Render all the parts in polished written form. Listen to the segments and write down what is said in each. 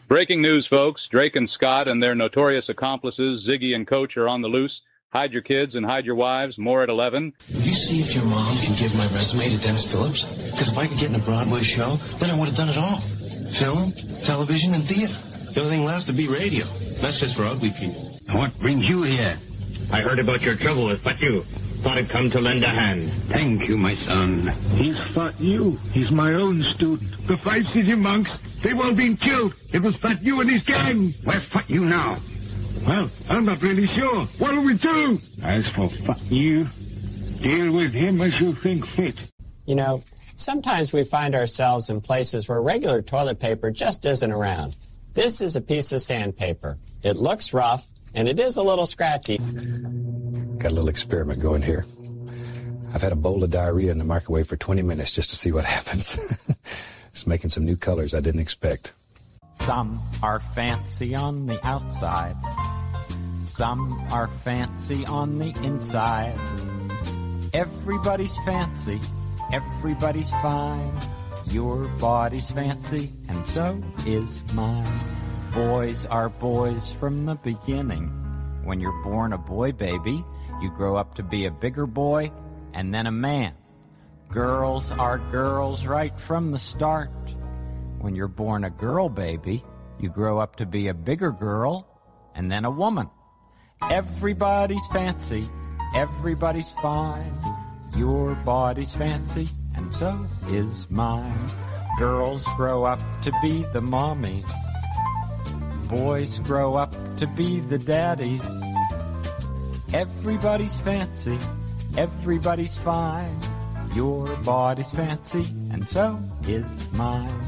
Breaking news, folks. Drake and Scott and their notorious accomplices, Ziggy and Coach, are on the loose. Hide your kids and hide your wives. More at 11. You see if your mom can give my resume to Dennis Phillips? Because if I could get in a Broadway show, then I would have done it all. Film, television, and theater. The only thing left would be radio. That's just for ugly people. What brings you here? I heard about your trouble with Fat You. Thought I'd come to lend a hand. Thank you, my son. He's Fat You. He's my own student. The 5 city monks, they've all been killed. It was Fat You and his gang. Where's Fat You now? Well, I'm not really sure. What'll we do? As for Fat You, deal with him as you think fit. You know, sometimes we find ourselves in places where regular toilet paper just isn't around. This is a piece of sandpaper. It looks rough, and it is a little scratchy. Got a little experiment going here. I've had a bowl of diarrhea in the microwave for 20 minutes just to see what happens. It's making some new colors I didn't expect. Some are fancy on the outside. Some are fancy on the inside. Everybody's fancy. Everybody's fine. Your body's fancy, and so is mine. Boys are boys from the beginning. When you're born a boy baby, you grow up to be a bigger boy and then a man. Girls are girls right from the start. When you're born a girl baby, you grow up to be a bigger girl and then a woman. Everybody's fancy, everybody's fine. Your body's fancy, and so is mine. Girls grow up to be the mommies. Boys grow up to be the daddies. Everybody's fancy, everybody's fine. Your body's fancy, and so is mine.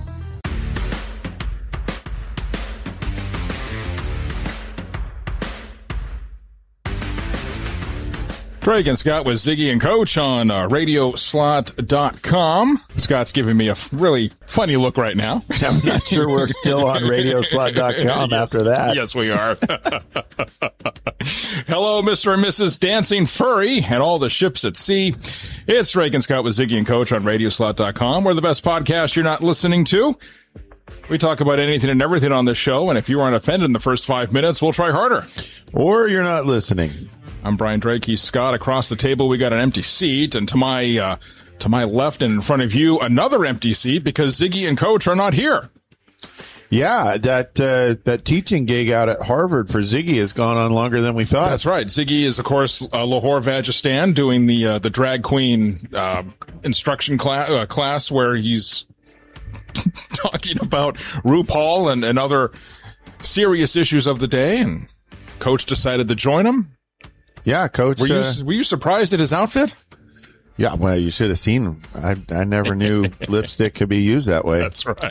Drake and Scott with Ziggy and Coach on Radioslot.com. Scott's giving me a really funny look right now. I'm not sure we're still on Radioslot.com yes, after that. Yes, we are. Hello, Mr. and Mrs. Dancing Furry and all the ships at sea. It's Drake and Scott with Ziggy and Coach on Radioslot.com. We're the best podcast you're not listening to. We talk about anything and everything on this show, and if you aren't offended in the first 5 minutes, we'll try harder. Or you're not listening. I'm Brian Drake. He's Scott. Across the table, we got an empty seat, and to my left and in front of you, another empty seat because Ziggy and Coach are not here. Yeah, that teaching gig out at Harvard for Ziggy has gone on longer than we thought. That's right. Ziggy is, of course, Lahore Vagistan doing the drag queen instruction class where he's talking about RuPaul and other serious issues of the day, and Coach decided to join him. Yeah, Coach. Were you surprised at his outfit? Yeah, well, you should have seen him. I never knew lipstick could be used that way. That's right.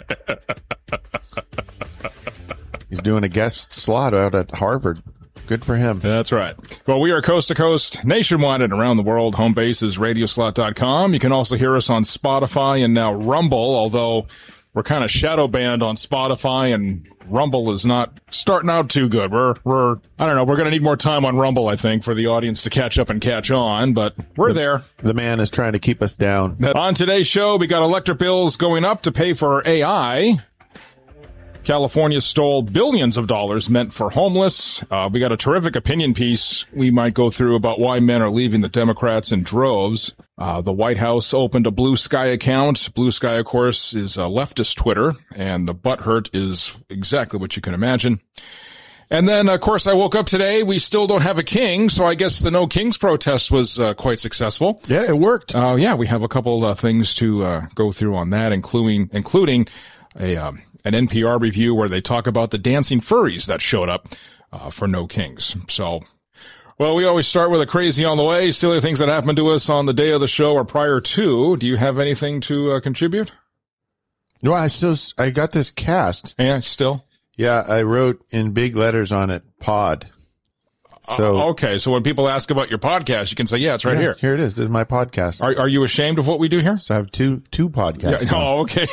He's doing a guest slot out at Harvard. Good for him. That's right. Well, we are coast to coast, nationwide and around the world. Home base is Radioslot.com. You can also hear us on Spotify and now Rumble, although we're kind of shadow banned on Spotify, and Rumble is not starting out too good. I don't know, we're going to need more time on Rumble, I think, for the audience to catch up and catch on, but we're there. The man is trying to keep us down. On today's show, we got electric bills going up to pay for AI. California stole billions of dollars meant for homeless. We got a terrific opinion piece we might go through about why men are leaving the Democrats in droves. The White House opened a Blue Sky account. Blue Sky, of course, is a leftist Twitter, and the butthurt is exactly what you can imagine. And then, of course, I woke up today. We still don't have a king, so I guess the No Kings protest was quite successful. Yeah, it worked. Yeah, we have a couple things to go through on that, including an NPR review where they talk about the dancing furries that showed up for No Kings. So, well, we always start with a crazy on the way, silly things that happened to us on the day of the show or prior to. Do you have anything to contribute? No, I got this cast. Yeah, still? Yeah, I wrote in big letters on it, pod. So okay, so when people ask about your podcast, you can say, yeah, it's right here. Here it is. This is my podcast. Are you ashamed of what we do here? So I have two podcasts. Yeah, oh, okay.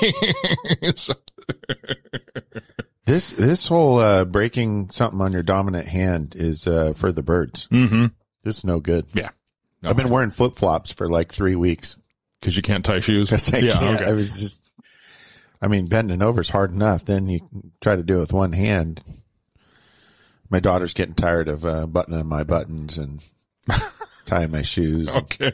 This whole breaking something on your dominant hand is for the birds. Mm-hmm. This is no good. Yeah. Okay. I've been wearing flip-flops for like 3 weeks. Because you can't tie shoes? Because I can't. Okay. I mean, bending over is hard enough. Then you try to do it with one hand. My daughter's getting tired of buttoning my buttons and tying my shoes. Okay.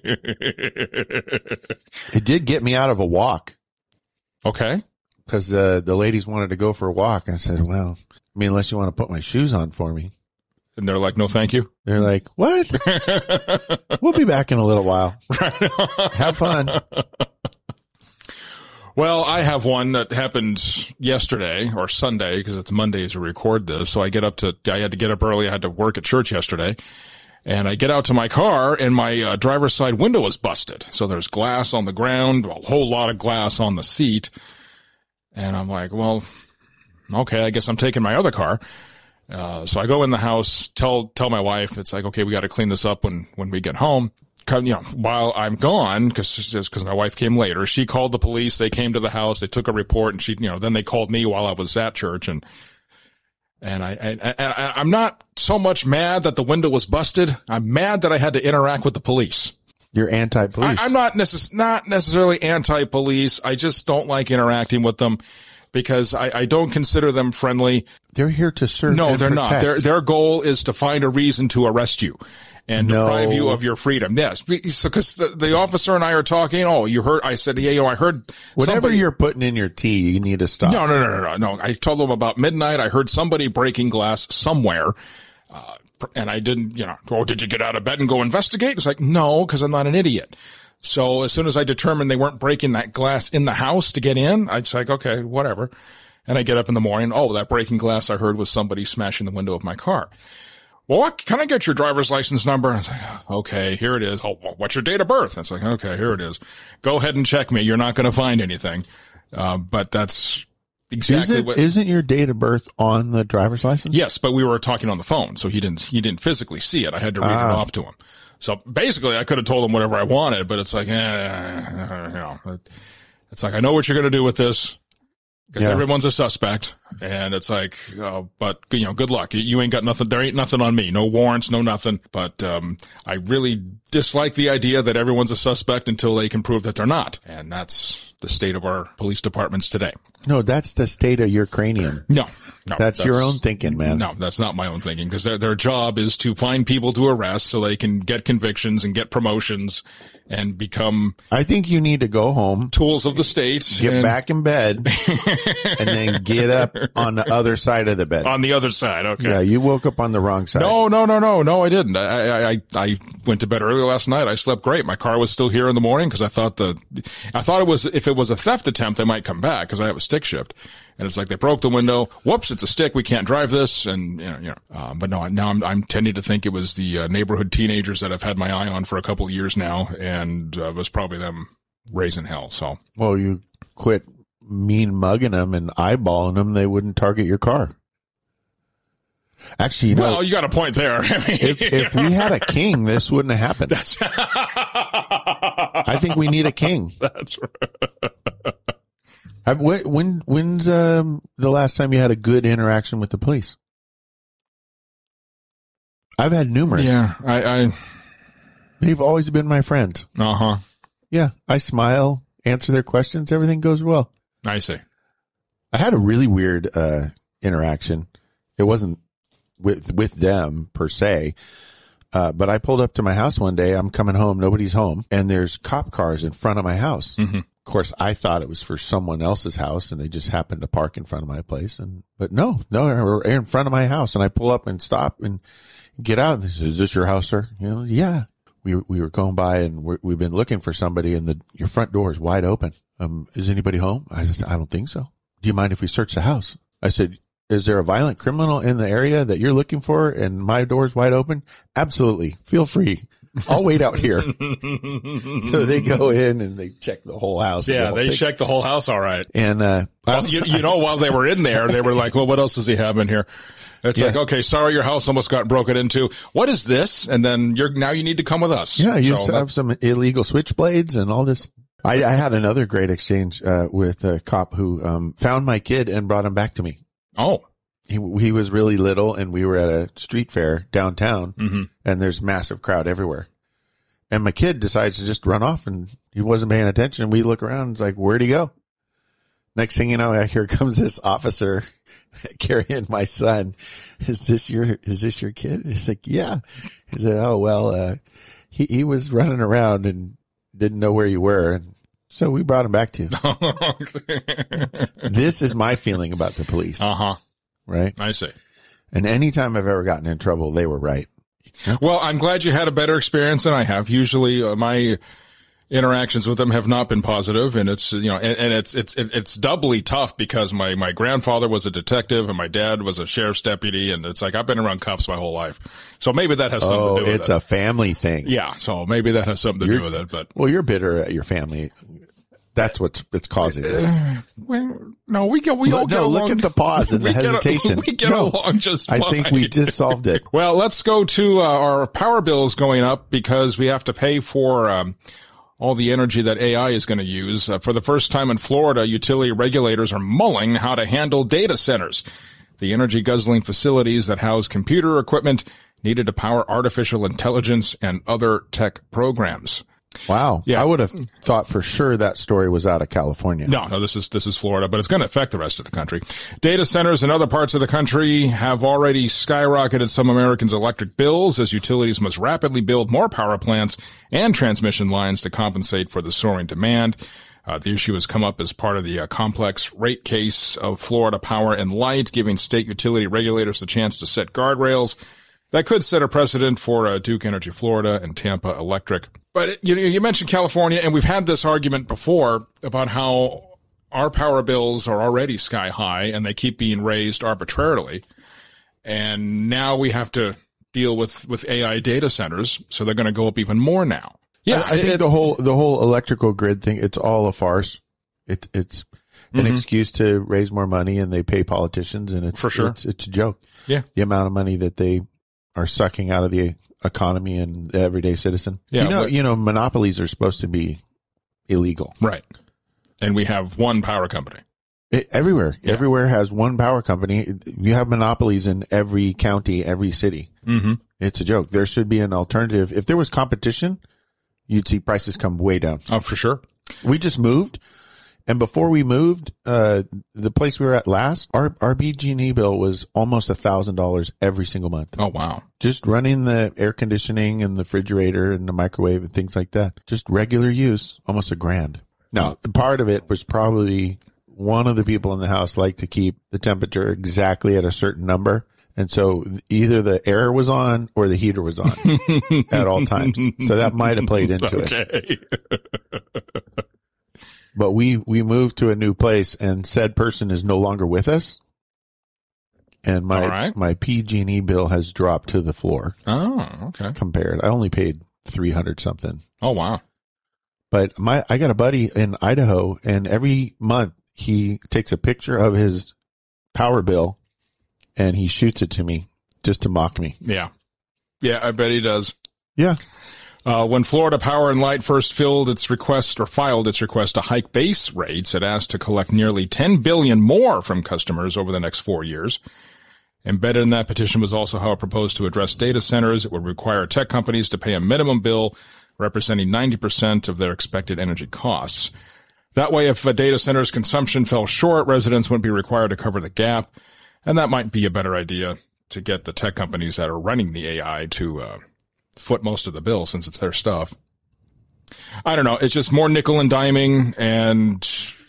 It did get me out of a walk. Okay. Because the ladies wanted to go for a walk. I said, well, I mean, unless you want to put my shoes on for me. And they're like, no, thank you. They're like, what? We'll be back in a little while. Have fun. Well, I have one that happened yesterday or Sunday because it's Monday as we record this. So I had to get up early. I had to work at church yesterday. And I get out to my car and my driver's side window was busted. So there's glass on the ground, a whole lot of glass on the seat. And I'm like, well, okay, I guess I'm taking my other car. So I go in the house, tell my wife, it's like, okay, we got to clean this up when we get home. While I'm gone, because my wife came later, she called the police. They came to the house. They took a report, and then they called me while I was at church. And I'm not so much mad that the window was busted. I'm mad that I had to interact with the police. You're anti-police. I'm not necessarily anti-police. I just don't like interacting with them because I don't consider them friendly. They're here to serve. No, and they're protect. not. Their goal is to find a reason to arrest you and deprive you of your freedom. Yes, because the officer and I are talking. Oh, you heard? I said, yeah, I heard. Whatever you're putting in your tea, you need to stop. No. I told them about midnight. I heard somebody breaking glass somewhere. And I didn't, did you get out of bed and go investigate? It's like, no, because I'm not an idiot. So as soon as I determined they weren't breaking that glass in the house to get in, I was like, okay, whatever. And I get up in the morning. Oh, that breaking glass I heard was somebody smashing the window of my car. Well, can I get your driver's license number? I was like, okay, here it is. Oh, what's your date of birth? It's like, okay, here it is. Go ahead and check me. You're not going to find anything. But that's exactly Isn't your date of birth on the driver's license? Yes, but we were talking on the phone, so he didn't physically see it. I had to read it off to him. So basically, I could have told him whatever I wanted, but it's like, it's like, I know what you're going to do with this. Because everyone's a suspect, and it's like, but good luck. You ain't got nothing. There ain't nothing on me. No warrants, no nothing. But I really dislike the idea that everyone's a suspect until they can prove that they're not, and that's the state of our police departments today. No, that's the state of your cranium. No, that's your own thinking, man. No, that's not my own thinking, because their job is to find people to arrest so they can get convictions and get promotions and become. I think you need to go home, tools of the state, get back in bed, and then get up on the other side of the bed. On the other side, okay. Yeah, you woke up on the wrong side. No, I didn't. I went to bed early last night. I slept great. My car was still here in the morning because I thought it was, if it was a theft attempt, they might come back because I have a stick shift. And it's like they broke the window. Whoops, it's a stick. We can't drive this. And but no, now I'm tending to think it was the neighborhood teenagers that I've had my eye on for a couple of years now, and it was probably them raising hell. So, well, you quit mean mugging them and eyeballing them. They wouldn't target your car. Actually, you got a point there. if we had a king, this wouldn't have happened. I think we need a king. That's right. When's the last time you had a good interaction with the police? I've had numerous. Yeah, they've always been my friends. Uh-huh. Yeah, I smile, answer their questions, everything goes well. I see. I had a really weird interaction. It wasn't with them per se, but I pulled up to my house one day. I'm coming home, nobody's home, and there's cop cars in front of my house. Mm-hmm. Of course, I thought it was for someone else's house, and they just happened to park in front of my place. But no, they're in front of my house, and I pull up and stop and get out. And they say, "Is this your house, sir?" Yeah. We were going by, and we've been looking for somebody, and your front door is wide open. Is anybody home? I said, I don't think so. Do you mind if we search the house? I said, is there a violent criminal in the area that you're looking for, and my door's wide open? Absolutely. Feel free. I'll wait out here. So they go in and they check the whole house. Yeah, they check the whole house. All right. And, while they were in there, they were like, well, what else does he have in here? It's like, okay, sorry, your house almost got broken into. What is this? And then now you need to come with us. Yeah, you have some illegal switchblades and all this. I had another great exchange, with a cop who, found my kid and brought him back to me. Oh. He was really little, and we were at a street fair downtown, mm-hmm. and there's massive crowd everywhere. And my kid decides to just run off, and he wasn't paying attention. We look around, and it's like, where'd he go? Next thing you know, here comes this officer carrying my son. Is this your kid? He's like, yeah. He said, oh, well, he was running around and didn't know where you were. And so we brought him back to you. This is my feeling about the police. Uh-huh. Right? I see. And anytime I've ever gotten in trouble, they were right. Well, I'm glad you had a better experience than I have. Usually my interactions with them have not been positive, and it's, you know, and it's doubly tough because my grandfather was a detective and my dad was a sheriff's deputy, and it's like I've been around cops my whole life. So maybe that has something to do with it. It's a family thing. Yeah, so maybe that has something to do with it, but well, you're bitter at your family. That's it's causing this. No, we all get along. Look at the pause and the hesitation. We get along just fine. I think we just solved it. Well, let's go to our power bills going up because we have to pay for all the energy that AI is going to use. For the first time in Florida, utility regulators are mulling how to handle data centers, the energy-guzzling facilities that house computer equipment needed to power artificial intelligence and other tech programs. Wow. Yeah. I would have thought for sure that story was out of California. No, this is Florida, but it's going to affect the rest of the country. Data centers in other parts of the country have already skyrocketed some Americans' electric bills as utilities must rapidly build more power plants and transmission lines to compensate for the soaring demand. The issue has come up as part of the complex rate case of Florida Power and Light, giving state utility regulators the chance to set guardrails that could set a precedent for Duke Energy Florida and Tampa Electric. But you mentioned California, and we've had this argument before about how our power bills are already sky high and they keep being raised arbitrarily. And now we have to deal with AI data centers, so they're going to go up even more now. Yeah, I think the whole electrical grid thing, it's all a farce. It's an excuse to raise more money, and they pay politicians, and it's for sure it's a joke. Yeah, the amount of money that they are sucking out of the economy and the everyday citizen. Yeah, you know, monopolies are supposed to be illegal, right? And we have one power company. Everywhere has one power company. You have monopolies in every county, every city. Mm-hmm. It's a joke. There should be an alternative. If there was competition, you'd see prices come way down. Oh, for sure. We just moved. And before we moved, the place we were at last, our BG&E bill was almost $1,000 every single month. Oh, wow. Just running the air conditioning and the refrigerator and the microwave and things like that. Just regular use, almost $1,000. Now, part of it was probably one of the people in the house liked to keep the temperature exactly at a certain number. And so either the air was on or the heater was on at all times. So that might have played into it. But we moved to a new place, and said person is no longer with us. And my PG&E bill has dropped to the floor. Oh, okay. Compared. I only paid $300 something. Oh, wow. But I got a buddy in Idaho, and every month he takes a picture of his power bill and he shoots it to me just to mock me. Yeah. Yeah, I bet he does. Yeah. When Florida Power and Light first filed its request to hike base rates, it asked to collect nearly $10 billion more from customers over the next 4 years. Embedded in that petition was also how it proposed to address data centers. It would require tech companies to pay a minimum bill representing 90% of their expected energy costs. That way, if a data center's consumption fell short, residents wouldn't be required to cover the gap. And that might be a better idea to get the tech companies that are running the AI to foot most of the bill, since it's their stuff. I don't know. It's just more nickel and diming, and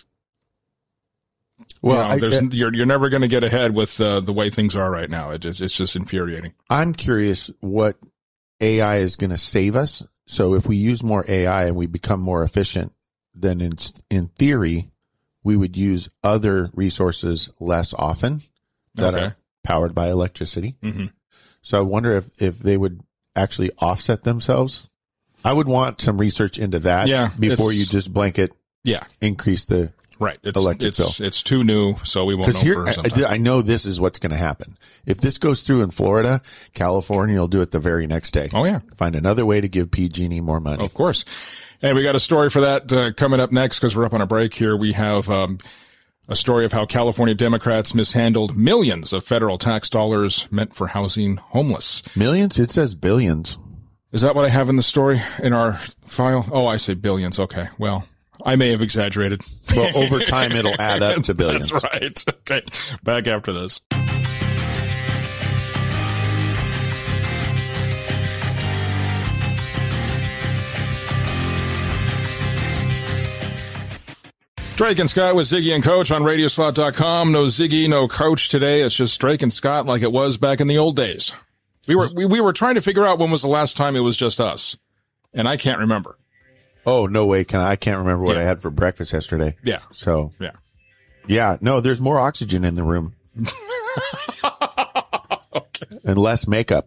you're never going to get ahead with the way things are right now. It's just infuriating. I'm curious what AI is going to save us. So if we use more AI and we become more efficient, then in theory, we would use other resources less often that are powered by electricity. Mm-hmm. So I wonder if they would actually offset themselves. I would want some research into that before you just blanket increase the electric bill. It's too new, so we won't know for some time. I know this is what's going to happen. If this goes through in Florida, California will do it the very next day. Oh, yeah. Find another way to give PG&E more money. Of course. And we got a story for that coming up next because we're up on a break here. We have a story of how California Democrats mishandled millions of federal tax dollars meant for housing homeless. Millions? It says billions. Is that what I have in the story in our file? Oh, I say billions. Okay. Well, I may have exaggerated. Well, over time, it'll add up to billions. That's right. Okay. Back after this. Drake and Scott with Ziggy and Coach on Radioslot.com. No Ziggy, no Coach today. It's just Drake and Scott like it was back in the old days. We were trying to figure out when was the last time it was just us, and I can't remember. Oh, no way. I can't remember what I had for breakfast yesterday. Yeah. So. Yeah. No, there's more oxygen in the room. Okay. And less makeup.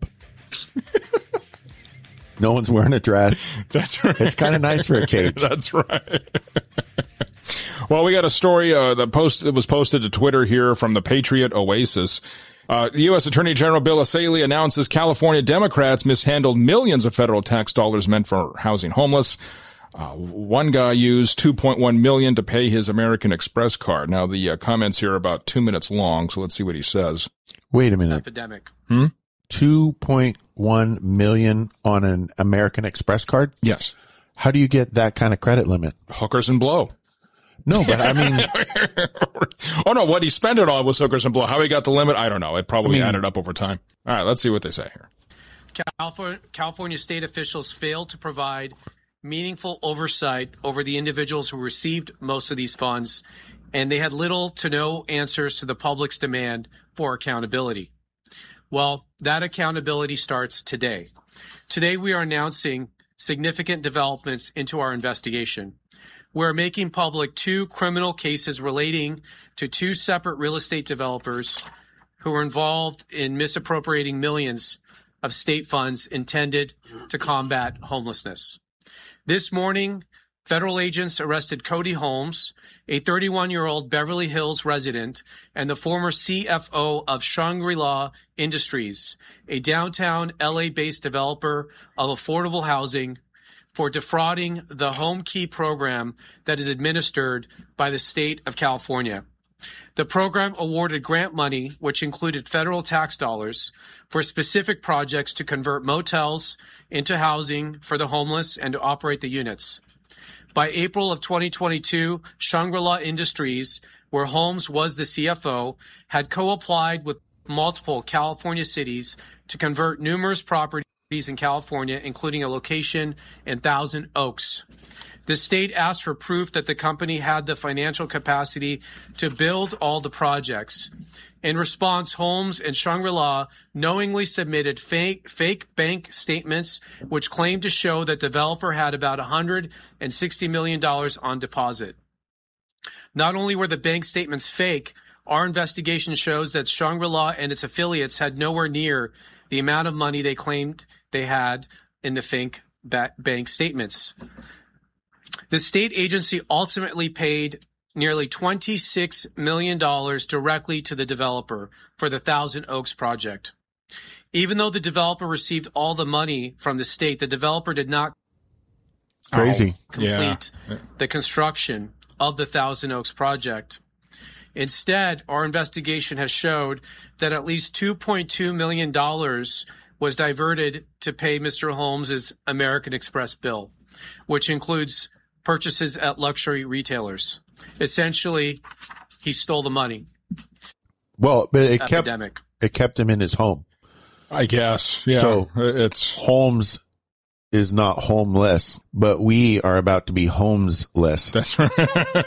No one's wearing a dress. That's right. It's kind of nice for a change. That's right. Well, we got a story that was posted to Twitter here from the Patriot Oasis. The U.S. Attorney General Bill O'Reilly announces California Democrats mishandled millions of federal tax dollars meant for housing homeless. One guy used $2.1 million to pay his American Express card. Now, the comments here are about 2 minutes long, so let's see what he says. Wait a minute. Epidemic. 2.1 million on an American Express card? Yes. How do you get that kind of credit limit? Hookers and blow. No, but I mean... Oh, no, what he spent it on was hookers and blow. How he got the limit, I don't know. It probably added up over time. All right, let's see what they say here. California state officials failed to provide meaningful oversight over the individuals who received most of these funds, and they had little to no answers to the public's demand for accountability. Well, that accountability starts today. Today, we are announcing significant developments into our investigation. We're making public 2 criminal cases relating to 2 separate real estate developers who were involved in misappropriating millions of state funds intended to combat homelessness. This morning, federal agents arrested Cody Holmes, a 31-year-old Beverly Hills resident and the former CFO of Shangri-La Industries, a downtown LA-based developer of affordable housing, for defrauding the Home Key program that is administered by the state of California. The program awarded grant money, which included federal tax dollars, for specific projects to convert motels into housing for the homeless and to operate the units. By April of 2022, Shangri-La Industries, where Holmes was the CFO, had co-applied with multiple California cities to convert numerous properties in California, including a location in Thousand Oaks. The state asked for proof that the company had the financial capacity to build all the projects. In response, Holmes and Shangri-La knowingly submitted fake bank statements which claimed to show that the developer had about $160 million on deposit. Not only were the bank statements fake, our investigation shows that Shangri-La and its affiliates had nowhere near the amount of money they claimed they had in the fake bank statements. The state agency ultimately paid nearly $26 million directly to the developer for the Thousand Oaks project. Even though the developer received all the money from the state, the developer did not complete the construction of the Thousand Oaks project. Instead, our investigation has showed that at least $2.2 million was diverted to pay Mr. Holmes' American Express bill, which includes purchases at luxury retailers. Essentially, he stole the money. Well, but it kept him in his home, I guess. Yeah. So it's Holmes is not homeless, but we are about to be Holmesless. That's right.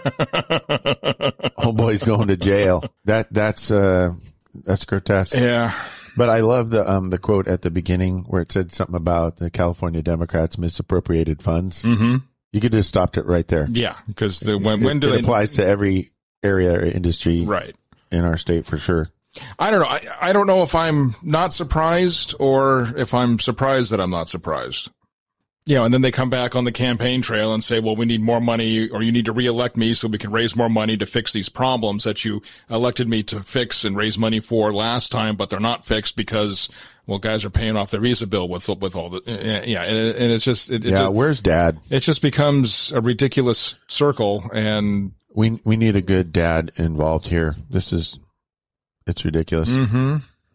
Homeboy's going to jail. That's grotesque. Yeah. But I love the quote at the beginning where it said something about the California Democrats misappropriated funds. Mm-hmm. You could just stopped it right there. Yeah, because it applies to every area or industry right in our state for sure. I don't know. I don't know if I'm not surprised or if I'm surprised that I'm not surprised. And then they come back on the campaign trail and say, well, we need more money, or you need to reelect me so we can raise more money to fix these problems that you elected me to fix and raise money for last time, but they're not fixed because, well, guys are paying off their Visa bill with all the, and it's just, where's Dad? It just becomes a ridiculous circle, and we need a good dad involved here. It's ridiculous. Mm-hmm.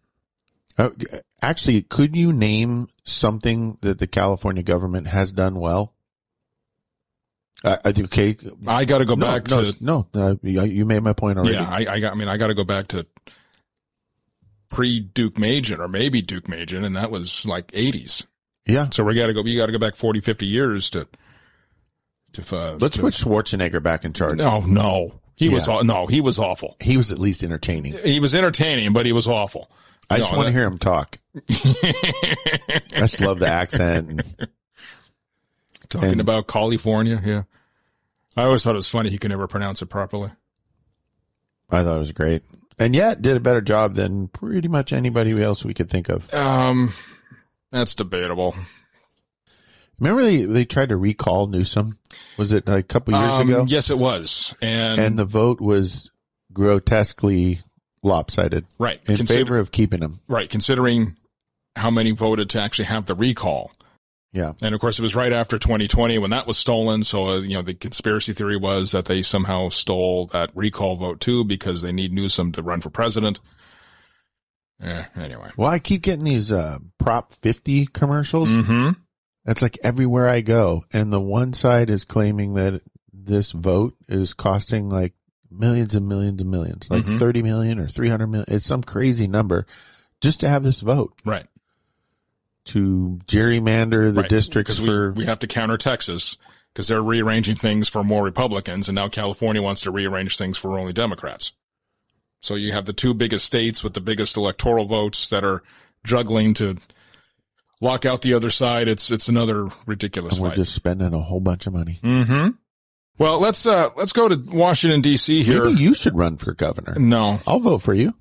Actually, could you name something that the California government has done well? Okay. I got to go back to you made my point already. Yeah, I got to go back to pre-Duke Majan or maybe Duke Majan, and that was like 80s. Yeah. So you got to go back 40, 50 years to let's put Schwarzenegger back in charge. No. He was awful. He was at least entertaining. He was entertaining, but he was awful. I just want to hear him talk. I just love the accent. Talking about California, yeah. I always thought it was funny he could never pronounce it properly. I thought it was great. And yet did a better job than pretty much anybody else we could think of. That's debatable. Remember they tried to recall Newsom? Was it like a couple years ago? Yes, it was. And the vote was grotesquely lopsided. Right. In favor of keeping him. Right. Considering how many voted to actually have the recall. Yeah. And of course, it was right after 2020 when that was stolen. So, the conspiracy theory was that they somehow stole that recall vote too because they need Newsom to run for president. Anyway. Well, I keep getting these Prop 50 commercials. Mm-hmm. That's like everywhere I go. And the one side is claiming that this vote is costing like millions and millions and millions, like 30 million or 300 million. It's some crazy number just to have this vote. Right. To gerrymander the districts we have to counter Texas because they're rearranging things for more Republicans, and now California wants to rearrange things for only Democrats. So you have the two biggest states with the biggest electoral votes that are juggling to lock out the other side. It's another ridiculous fight. We're just spending a whole bunch of money. Mm-hmm. Well, let's go to Washington D.C. here. Maybe you should run for governor. No, I'll vote for you.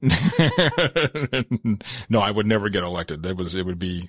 No, I would never get elected. It would be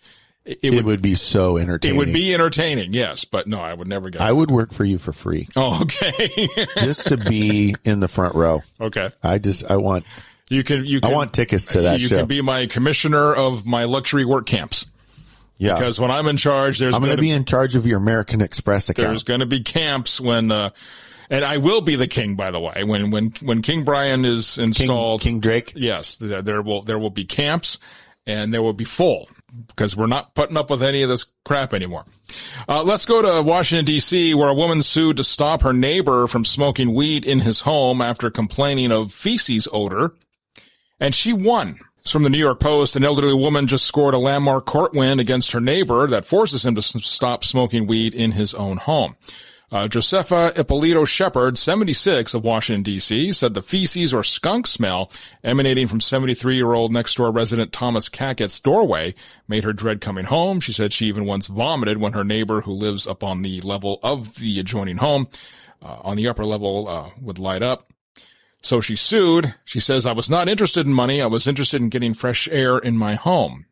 so entertaining. It would be entertaining, yes, but no, I would never get. I would work for you for free. Oh, okay. Just to be in the front row. Okay. I want tickets to that show. You can be my commissioner of my luxury work camps. Yeah. Because when I'm in charge, I'm going to be in charge of your American Express account. There's going to be camps when, and I will be the king, by the way, when King Brian is installed. King Drake? Yes. There will be camps and there will be full because we're not putting up with any of this crap anymore. Let's go to Washington, D.C., where a woman sued to stop her neighbor from smoking weed in his home after complaining of feces odor. And she won. It's from the New York Post. An elderly woman just scored a landmark court win against her neighbor that forces him to stop smoking weed in his own home. Josefa Ippolito Shepard, 76, of Washington, D.C., said the feces or skunk smell emanating from 73-year-old next-door resident Thomas Cackett's doorway made her dread coming home. She said she even once vomited when her neighbor, who lives up on the level of the adjoining home, on the upper level, would light up. So she sued. She says, "I was not interested in money. I was interested in getting fresh air in my home."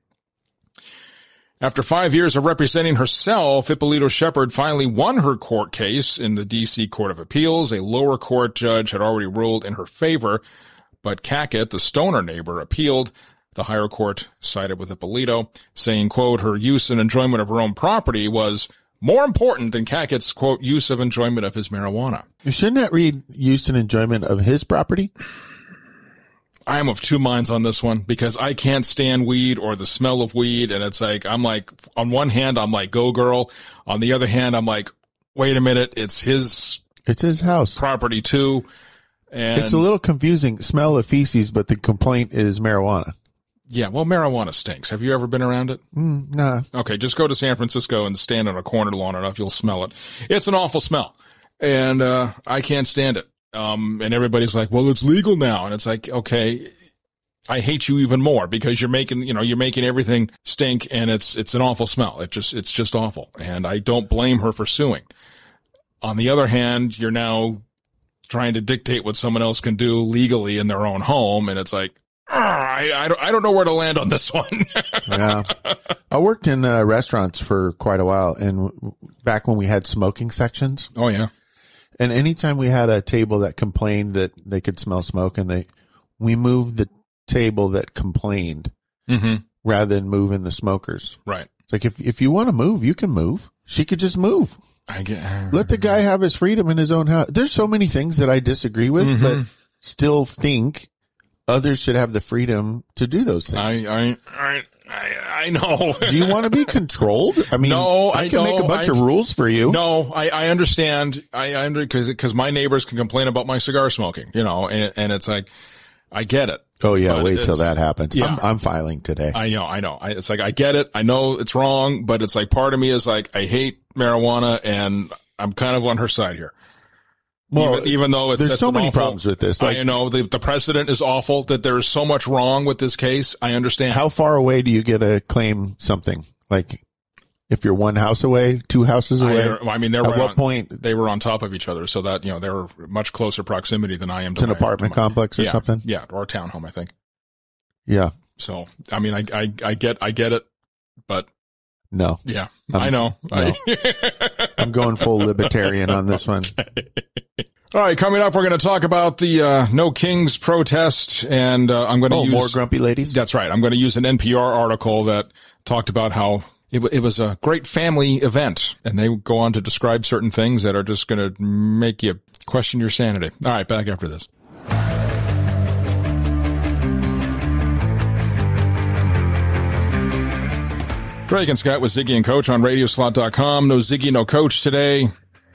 After 5 years of representing herself, Ippolito Shepard finally won her court case in the D.C. Court of Appeals. A lower court judge had already ruled in her favor, but Cackett, the stoner neighbor, appealed. The higher court sided with Ippolito, saying, quote, her use and enjoyment of her own property was more important than Cackett's, quote, use of enjoyment of his marijuana. You shouldn't that read use and enjoyment of his property? I am of two minds on this one because I can't stand weed or the smell of weed. And it's like, I'm like, on one hand, I'm like, go girl. On the other hand, I'm like, wait a minute. It's his house property too. And it's a little confusing. Smell of feces, but the complaint is marijuana. Yeah. Well, marijuana stinks. Have you ever been around it? Nah. Okay. Just go to San Francisco and stand on a corner long enough. You'll smell it. It's an awful smell. And, I can't stand it. And everybody's like, well, it's legal now. And it's like, okay, I hate you even more because you're making everything stink and it's an awful smell. It's just awful. And I don't blame her for suing. On the other hand, you're now trying to dictate what someone else can do legally in their own home. And it's like, I don't know where to land on this one. Yeah. I worked in restaurants for quite a while and back when we had smoking sections. Oh yeah. And anytime we had a table that complained that they could smell smoke and we moved the table that complained rather than moving the smokers. Right. It's like if you want to move, you can move. She could just move. Let the guy have his freedom in his own house. There's so many things that I disagree with, but still think others should have the freedom to do those things. I know. Do you want to be controlled? I mean, no, I can make a bunch of rules for you. No, I understand. Because my neighbors can complain about my cigar smoking, and it's like, I get it. Oh yeah, wait till that happens. Yeah. I'm filing today. I know. It's like, I get it. I know it's wrong, but it's like, part of me is like, I hate marijuana, and I'm kind of on her side here. Well, even though there's so many problems with this. I know the precedent is awful, that there is so much wrong with this case. I understand. How far away do you get to claim something? Like, if you're one house away, two houses away? At what point? They were on top of each other, so that, they were much closer proximity than I am to an apartment complex or something? Yeah, or a townhome, I think. Yeah. So, I get it, but. No. Yeah, I know. No. I'm going full libertarian on this one. All right, coming up, we're going to talk about the No Kings protest, and I'm going to use more grumpy ladies. That's right. I'm going to use an NPR article that talked about how it was a great family event, and they go on to describe certain things that are just going to make you question your sanity. All right, back after this. Drake and Scott with Ziggy and Coach on Radioslot.com. No Ziggy, no Coach today.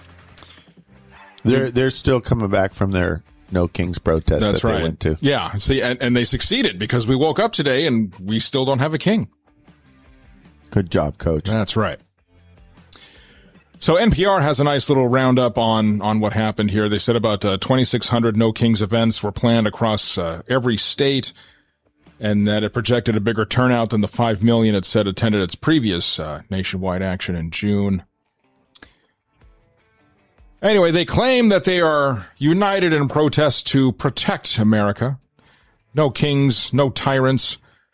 They're still coming back from their No Kings protest that they went to. Yeah, see, and they succeeded, because we woke up today and we still don't have a king. Good job, Coach. That's right. So NPR has a nice little roundup on what happened here. They said about 2,600 No Kings events were planned across every state, and that it projected a bigger turnout than the 5 million it said attended its previous nationwide action in June. Anyway, they claim that they are united in protest to protect America. No kings, no tyrants.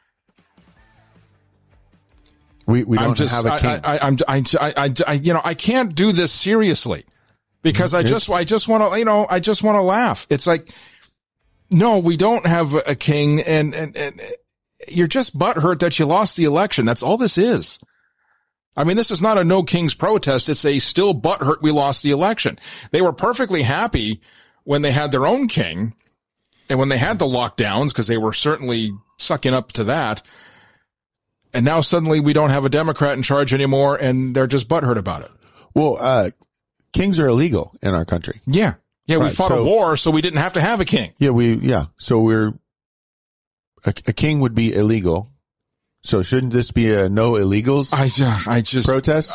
We don't have a king. I can't do this seriously, because I just want to laugh. It's like, no, we don't have a king, and you're just butthurt that you lost the election. That's all this is. I mean, this is not a No Kings protest. It's a still butthurt we lost the election. They were perfectly happy when they had their own king, and when they had the lockdowns, because they were certainly sucking up to that. And now suddenly we don't have a Democrat in charge anymore, and they're just butthurt about it. Well, kings are illegal in our country. Yeah. Yeah, we fought a war, so we didn't have to have a king. So a king would be illegal. So shouldn't this be a no illegals protest?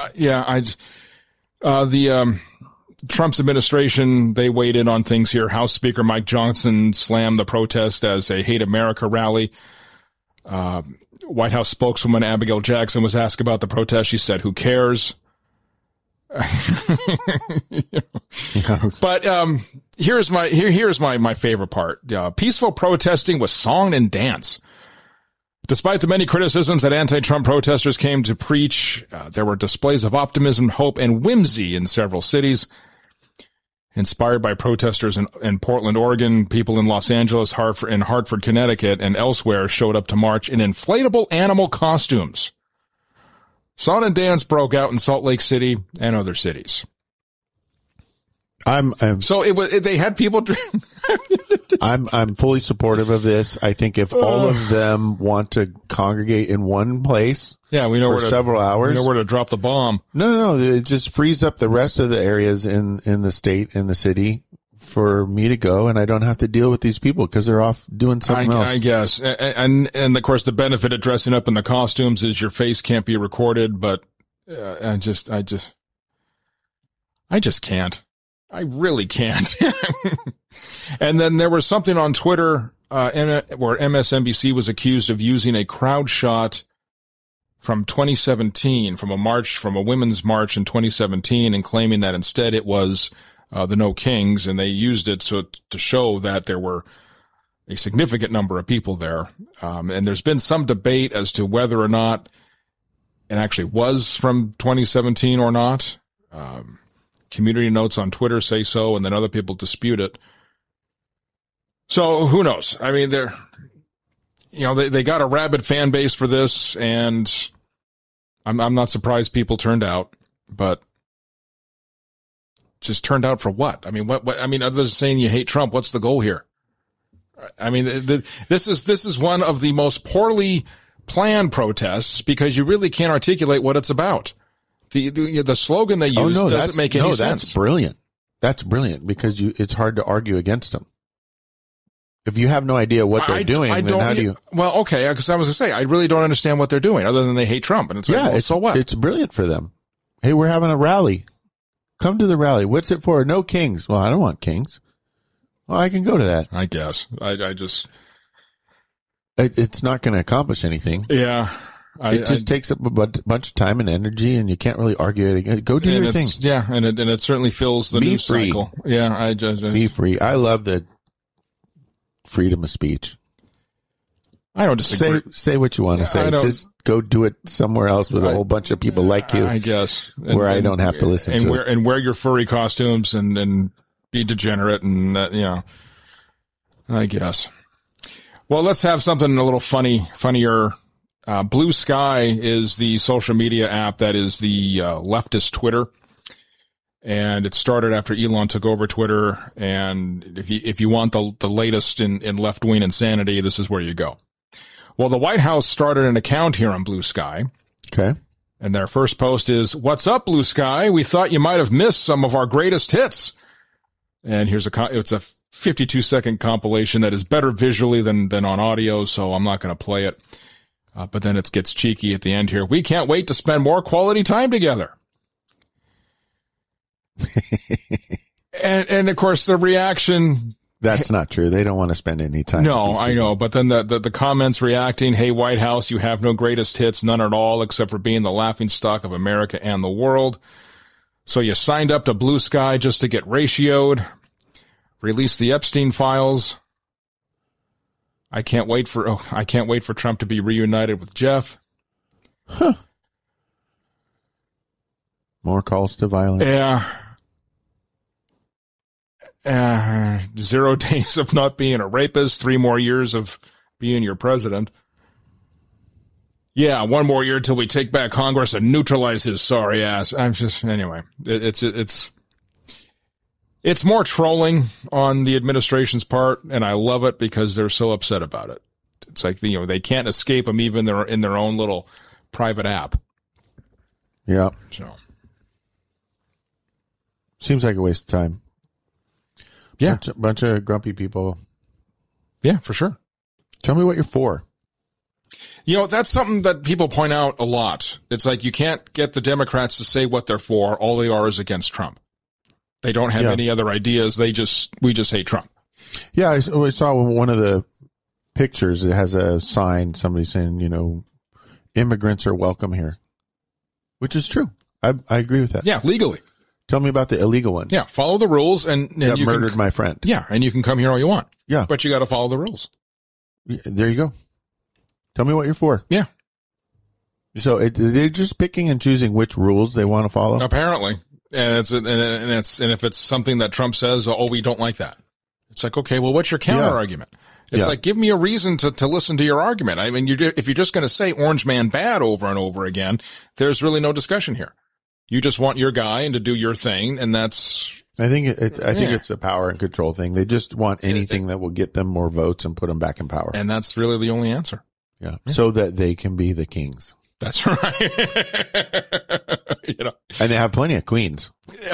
Trump's administration, they weighed in on things here. House Speaker Mike Johnson slammed the protest as a Hate America rally. White House spokeswoman Abigail Jackson was asked about the protest. She said, "Who cares?" But here's my favorite part. Peaceful protesting with song and dance. Despite the many criticisms that anti-Trump protesters came to preach, there were displays of optimism, hope, and whimsy in several cities. Inspired by protesters in Portland, Oregon, people in Los Angeles, Hartford, Connecticut, and elsewhere showed up to march in inflatable animal costumes. Song and dance broke out in Salt Lake City and other cities. They had people. I'm fully supportive of this. I think if all of them want to congregate in one place, for several hours, we know where to drop the bomb. No, it just frees up the rest of the areas in the state, in the city, for me to go, and I don't have to deal with these people because they're off doing something else. I guess, and of course, the benefit of dressing up in the costumes is your face can't be recorded. But I just can't. I really can't. And then there was something on Twitter where MSNBC was accused of using a crowd shot from 2017, from a women's march in 2017, and claiming that instead it was the No Kings, and they used it to show that there were a significant number of people there. And there's been some debate as to whether or not it actually was from 2017 or not. Community notes on Twitter say so, and then other people dispute it. So who knows? I mean, they got a rabid fan base for this, and I'm not surprised people turned out, but just turned out for what? I mean, what I mean, other than saying you hate Trump, what's the goal here? I mean, this is one of the most poorly planned protests because you really can't articulate what it's about. The slogan they use doesn't make any sense. That's brilliant. That's brilliant because it's hard to argue against them. If you have no idea what they're doing, then how do you? Well, okay, because I was going to say, I really don't understand what they're doing other than they hate Trump. And it's like, well, so what? It's brilliant for them. Hey, we're having a rally. Come to the rally. What's it for? No kings. Well, I don't want kings. Well, I can go to that. I guess. I just. It's not going to accomplish anything. Yeah. It just takes up a bunch of time and energy, and you can't really argue it. Go do your thing. Yeah, and it certainly fills the news cycle. Yeah, I just be free. I love the freedom of speech. I don't disagree. Say what you want to say. Just go do it somewhere else with a whole bunch of people like you. I guess where I don't have to listen to it. And wear your furry costumes and be degenerate and I guess. Well, let's have something a little funnier. Blue Sky is the social media app that is the leftist Twitter, and it started after Elon took over Twitter. And if you want the latest in left-wing insanity, this is where you go. Well, the White House started an account here on Blue Sky. Okay. And their first post is, "What's up, Blue Sky? We thought you might have missed some of our greatest hits." And it's a 52-second compilation that is better visually than on audio, so I'm not going to play it. But then it gets cheeky at the end here. "We can't wait to spend more quality time together." and of course the reaction. That's not true. They don't want to spend any time. No, I know. But then the comments reacting, "Hey, White House, you have no greatest hits, none at all, except for being the laughingstock of America and the world. So you signed up to Blue Sky just to get ratioed. Release the Epstein files. I can't wait for Trump to be reunited with Jeff." Huh. More calls to violence. Yeah. 0 days of not being a rapist, 3 more years of being your president. Yeah, 1 more year till we take back Congress and neutralize his sorry ass. Anyway, it's more trolling on the administration's part, and I love it because they're so upset about it. It's like, they can't escape them even in their own little private app. Yeah. So. Seems like a waste of time. Yeah. Bunch of grumpy people. Yeah, for sure. Tell me what you're for. That's something that people point out a lot. It's like you can't get the Democrats to say what they're for. All they are is against Trump. They don't have any other ideas. We just hate Trump. Yeah, I saw one of the pictures. It has a sign, somebody saying, immigrants are welcome here, which is true. I agree with that. Yeah, legally. Tell me about the illegal ones. Yeah, follow the rules and that you murdered my friend. Yeah, and you can come here all you want. Yeah, but you got to follow the rules. There you go. Tell me what you're for. Yeah. So they're just picking and choosing which rules they want to follow. Apparently, and if it's something that Trump says, "Oh, we don't like that," it's like, okay, well, what's your counter argument? It's like, give me a reason to listen to your argument. I mean, if you're just going to say Orange Man bad over and over again, there's really no discussion here. You just want your guy and to do your thing, and that's. I think it's a power and control thing. They just want anything that will get them more votes and put them back in power, and that's really the only answer. Yeah, so that they can be the kings. That's right. And they have plenty of queens.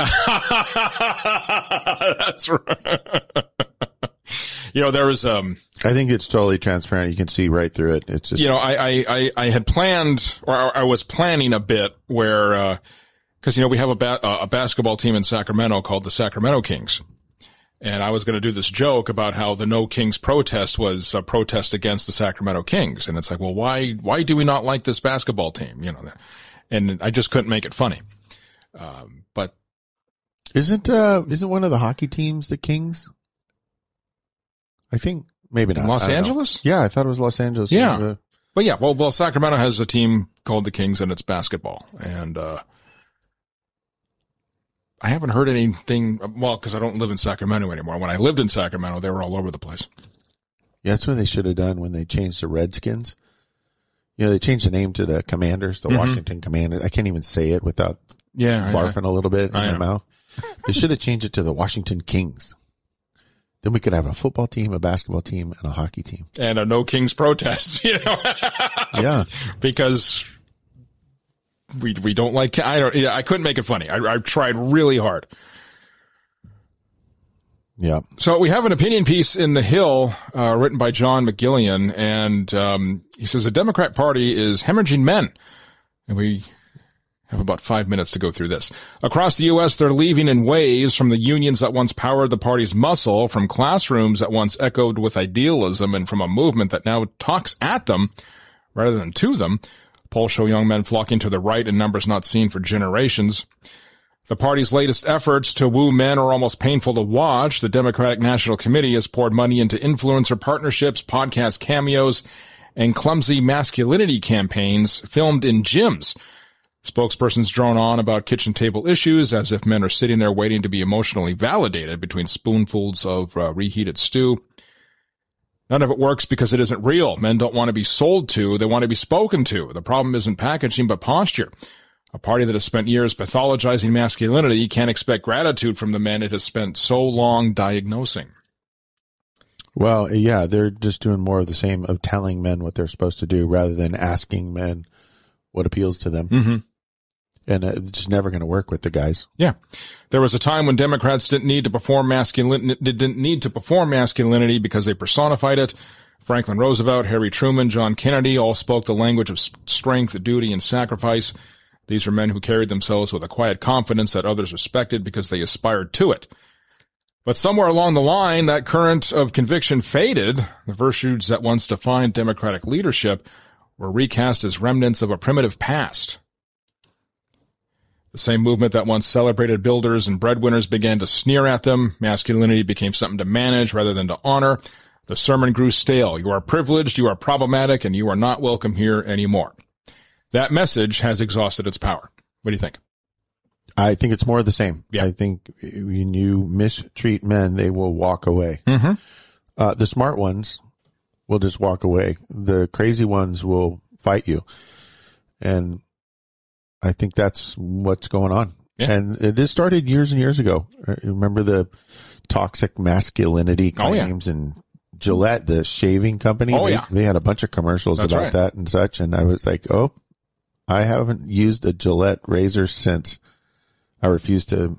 That's right. There was I think it's totally transparent. You can see right through it. It's just I had planned, or I was planning a bit where because we have a basketball team in Sacramento called the Sacramento Kings. And I was going to do this joke about how the No Kings protest was a protest against the Sacramento Kings. And it's like, well, why do we not like this basketball team? And I just couldn't make it funny. But isn't one of the hockey teams the Kings? I think maybe not. Los Angeles? Yeah, I thought it was Los Angeles. Yeah. But yeah, well, Sacramento has a team called the Kings and it's basketball. And, I haven't heard anything, because I don't live in Sacramento anymore. When I lived in Sacramento, they were all over the place. Yeah, that's what they should have done when they changed the Redskins. They changed the name to the Commanders, the Washington Commanders. I can't even say it without barfing a little bit in my mouth. They should have changed it to the Washington Kings. Then we could have a football team, a basketball team, and a hockey team. And a No Kings protest, Yeah. Because we don't like, I couldn't make it funny. I tried really hard. Yeah. So we have an opinion piece in The Hill, written by John McGillian, and he says the Democrat Party is hemorrhaging men. And we have about 5 minutes to go through this. Across the U.S., they're leaving in waves from the unions that once powered the party's muscle, from classrooms that once echoed with idealism, and from a movement that now talks at them rather than to them. Polls show young men flocking to the right in numbers not seen for generations. The party's latest efforts to woo men are almost painful to watch. The Democratic National Committee has poured money into influencer partnerships, podcast cameos, and clumsy masculinity campaigns filmed in gyms. Spokespersons drone on about kitchen table issues as if men are sitting there waiting to be emotionally validated between spoonfuls of reheated stew. None of it works because it isn't real. Men don't want to be sold to. They want to be spoken to. The problem isn't packaging, but posture. A party that has spent years pathologizing masculinity can't expect gratitude from the men it has spent so long diagnosing. Well, yeah, they're just doing more of the same, of telling men what they're supposed to do rather than asking men what appeals to them. Mm-hmm. And it's never going to work with the guys. Yeah. There was a time when Democrats didn't need to perform masculinity because they personified it. Franklin Roosevelt, Harry Truman, John Kennedy all spoke the language of strength, duty, and sacrifice. These are men who carried themselves with a quiet confidence that others respected because they aspired to it. But somewhere along the line, that current of conviction faded. The virtues that once defined Democratic leadership were recast as remnants of a primitive past. The same movement that once celebrated builders and breadwinners began to sneer at them. Masculinity became something to manage rather than to honor. The sermon grew stale. You are privileged, you are problematic, and you are not welcome here anymore. That message has exhausted its power. What do you think? I think it's more of the same. Yeah. I think when you mistreat men, they will walk away. Mm-hmm. The smart ones will just walk away. The crazy ones will fight you. And I think that's what's going on. Yeah. And this started years and years ago. Remember the toxic masculinity claims and Gillette, the shaving company? They had a bunch of commercials about that and such. And I was like, I haven't used a Gillette razor since. I refuse to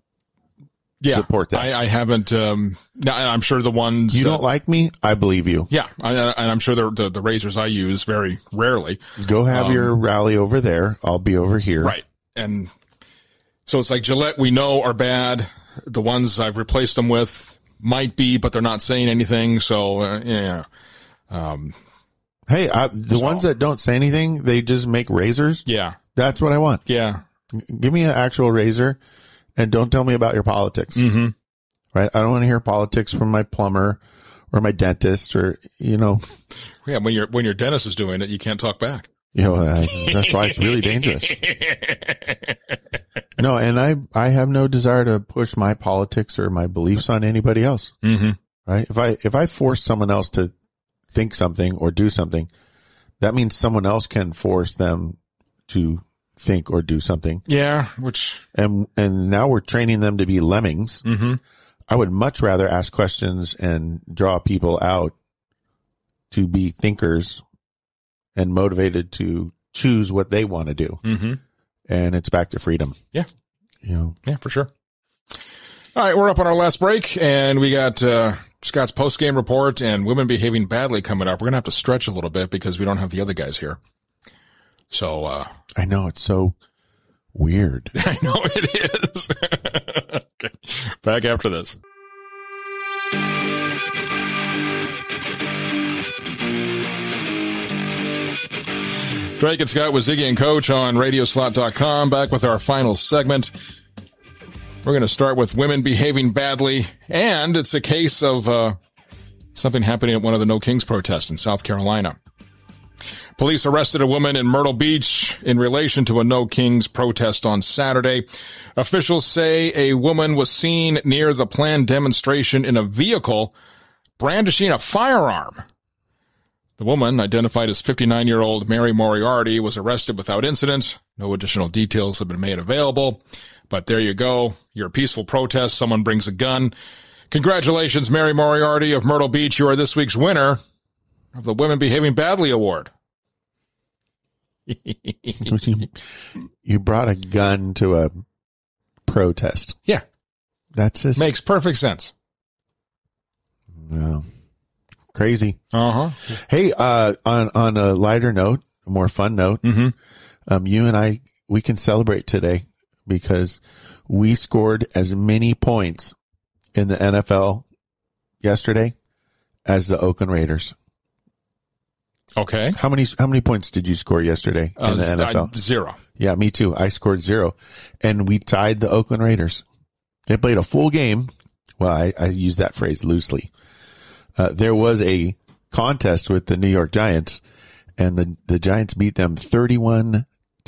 support that. I haven't. I'm sure the ones you don't like me, I believe you. Yeah, and I'm sure the razors I use very rarely. Go have your rally over there. I'll be over here. Right, and so it's like Gillette. We know are bad. The ones I've replaced them with might be, but they're not saying anything. So yeah. Hey, the ones that don't say anything, they just make razors. Yeah, that's what I want. Yeah. Give me an actual razor and don't tell me about your politics. Mm-hmm. Right? I don't want to hear politics from my plumber or my dentist or, Yeah, when your dentist is doing it, you can't talk back. That's why it's really dangerous. No, and I have no desire to push my politics or my beliefs on anybody else. Mm-hmm. Right? If I force someone else to think something or do something, that means someone else can force them to think or do something. Yeah, and now we're training them to be lemmings. Mm-hmm. I would much rather ask questions and draw people out to be thinkers and motivated to choose what they want to do. Mm-hmm. And it's back to freedom. Yeah. Yeah, for sure. All right, we're up on our last break, and we got Scott's post-game report and women behaving badly coming up. We're going to have to stretch a little bit because we don't have the other guys here. So, I know, it's so weird. I know it is. Okay. Back after this. Drake and Scott with Ziggy and Coach on Radioslot.com. Back with our final segment. We're going to start with women behaving badly, and it's a case of something happening at one of the No Kings protests in South Carolina. Police arrested a woman in Myrtle Beach in relation to a No Kings protest on Saturday. Officials say a woman was seen near the planned demonstration in a vehicle brandishing a firearm. The woman, identified as 59-year-old Mary Moriarty, was arrested without incident. No additional details have been made available. But there you go. You're a peaceful protest. Someone brings a gun. Congratulations, Mary Moriarty of Myrtle Beach. You are this week's winner of the Women Behaving Badly Award. You brought a gun to a protest. Yeah. That's just... Makes perfect sense. Well, crazy. Uh-huh. Hey, on a lighter note, a more fun note, you and I, we can celebrate today because we scored as many points in the NFL yesterday as the Oakland Raiders. Okay. How many points did you score yesterday in the NFL? 0. Yeah, me too. I scored 0. And we tied the Oakland Raiders. They played a full game. Well, I use that phrase loosely. There was a contest with the New York Giants, and the Giants beat them 31-0.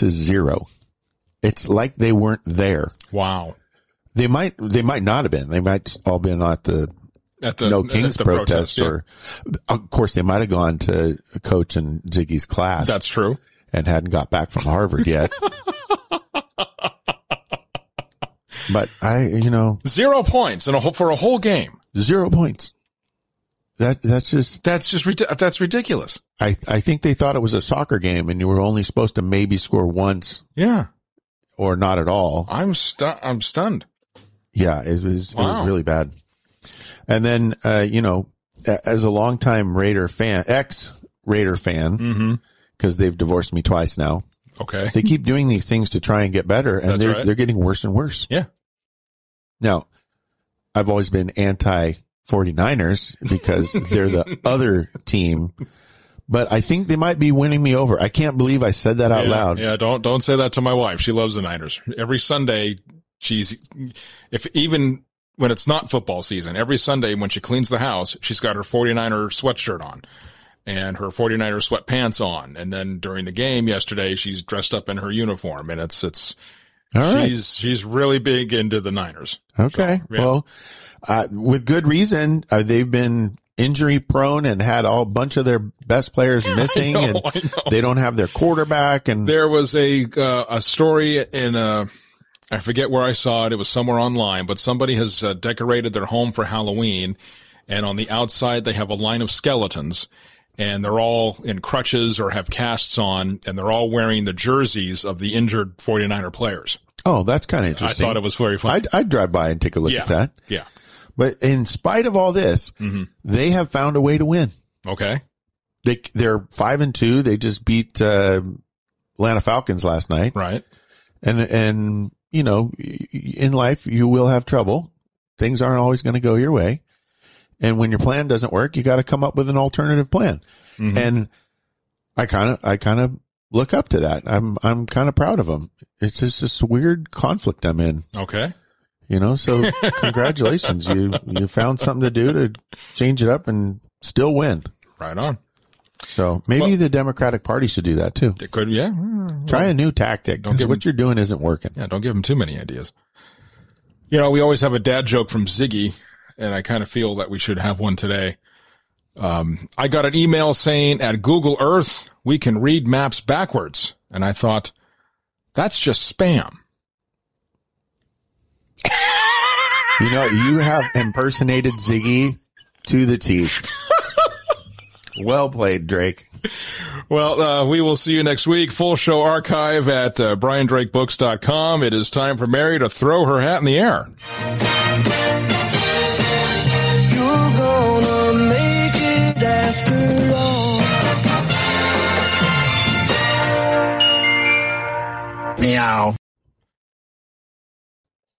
It's like they weren't there. Wow. They might not have been. They might all been at the No Kings protest, or of course they might have gone to Coach and Ziggy's class. That's true. And hadn't got back from Harvard yet. But 0 points for a whole game. 0 points. That's ridiculous. I think they thought it was a soccer game and you were only supposed to maybe score once. Yeah. Or not at all. I'm stunned. Yeah, it was really bad. And then, as a longtime ex-Raider fan, because they've divorced me twice now. Okay. They keep doing these things to try and get better, and they're getting worse and worse. Yeah. Now, I've always been anti-49ers because they're the other team, but I think they might be winning me over. I can't believe I said that out loud. Yeah, don't say that to my wife. She loves the Niners. Every Sunday, even when it's not football season, every Sunday when she cleans the house, she's got her 49er sweatshirt on and her 49er sweatpants on. And then during the game yesterday, she's dressed up in her uniform, and she's really big into the Niners. Okay. So, yeah. Well, with good reason, they've been injury prone and had a bunch of their best players missing, and they don't have their quarterback. And there was a story in I forget where I saw it. It was somewhere online, but somebody has decorated their home for Halloween, and on the outside they have a line of skeletons, and they're all in crutches or have casts on, and they're all wearing the jerseys of the injured 49er players. Oh, that's kind of interesting. I thought it was very funny. I'd drive by and take a look at that. Yeah. But in spite of all this, they have found a way to win. Okay. They're 5-2. They just beat Atlanta Falcons last night. Right. And in life you will have trouble. Things aren't always going to go your way. And when your plan doesn't work, you got to come up with an alternative plan. And I kind of look up to that. I'm kind of proud of them. It's just this weird conflict I'm in. Okay. So congratulations. You found something to do to change it up and still win. Right on. So maybe the Democratic Party should do that too. It could, yeah. Try a new tactic, because what you're doing isn't working. Yeah, don't give them too many ideas. We always have a dad joke from Ziggy, and I kind of feel that we should have one today. I got an email saying at Google Earth, we can read maps backwards. And I thought, that's just spam. You have impersonated Ziggy to the teeth. Well played, Drake. Well, we will see you next week. Full show archive at BrianDrakeBooks.com. It is time for Mary to throw her hat in the air.